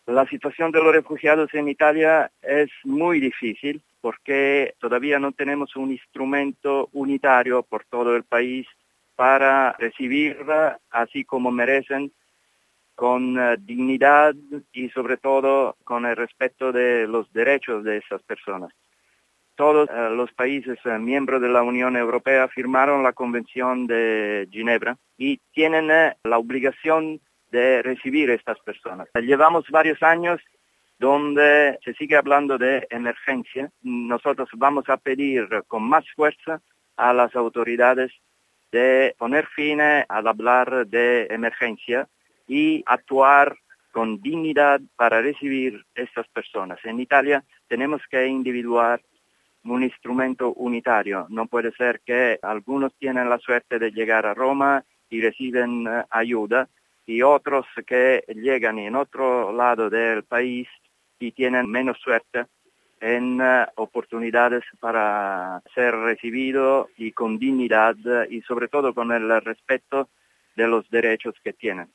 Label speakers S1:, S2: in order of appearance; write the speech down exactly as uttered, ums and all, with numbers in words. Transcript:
S1: La situación de los refugiados en Italia es muy difícil porque todavía no tenemos un instrumento unitario por todo el país para recibirla así como merecen, con uh, dignidad y sobre todo con el respeto de los derechos de esas personas. Todos uh, los países uh, miembros de la Unión Europea firmaron la Convención de Ginebra y tienen uh, la obligación de recibir a estas personas. Llevamos varios años donde se sigue hablando de emergencia. Nosotros vamos a pedir con más fuerza a las autoridades de poner fin al hablar de emergencia y actuar con dignidad para recibir a estas personas. En Italia tenemos que individuar un instrumento unitario. No puede ser que algunos tienen la suerte de llegar a Roma y reciben uh, ayuda, y otros que llegan en otro lado del país y tienen menos suerte en uh, oportunidades para ser recibido y con dignidad uh, y sobre todo con el respeto de los derechos que tienen.